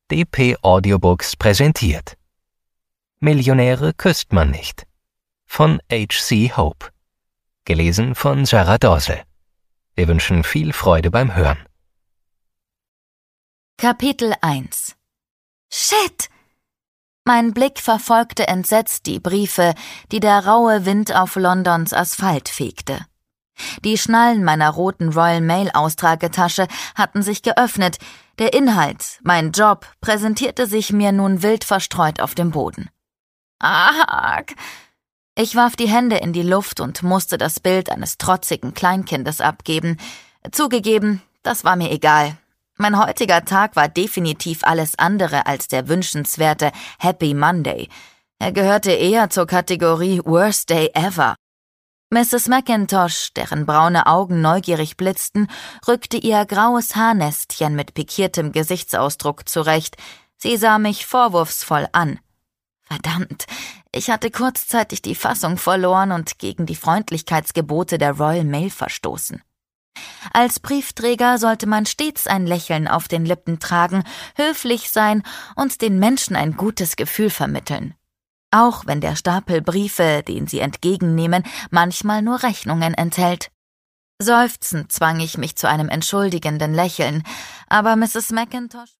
DP Audiobooks präsentiert Millionäre küsst man nicht von H.C. Hope. Gelesen von Sarah Dorsel. Wir wünschen viel Freude beim Hören. Kapitel 1 Shit! Mein Blick verfolgte entsetzt die Briefe, die der raue Wind auf Londons Asphalt fegte. Die Schnallen meiner roten Royal Mail Austragetasche hatten sich geöffnet. Der Inhalt, mein Job, präsentierte sich mir nun wild verstreut auf dem Boden. Arg! Ich warf die Hände in die Luft und musste das Bild eines trotzigen Kleinkindes abgeben. Zugegeben, das war mir egal. Mein heutiger Tag war definitiv alles andere als der wünschenswerte Happy Monday. Er gehörte eher zur Kategorie Worst Day Ever. Mrs. McIntosh, deren braune Augen neugierig blitzten, rückte ihr graues Haarnestchen mit pikiertem Gesichtsausdruck zurecht. Sie sah mich vorwurfsvoll an. Verdammt, ich hatte kurzzeitig die Fassung verloren und gegen die Freundlichkeitsgebote der Royal Mail verstoßen. Als Briefträger sollte man stets ein Lächeln auf den Lippen tragen, höflich sein und den Menschen ein gutes Gefühl vermitteln. Auch wenn der Stapel Briefe, den sie entgegennehmen, manchmal nur Rechnungen enthält. Seufzend zwang ich mich zu einem entschuldigenden Lächeln, aber Mrs. McIntosh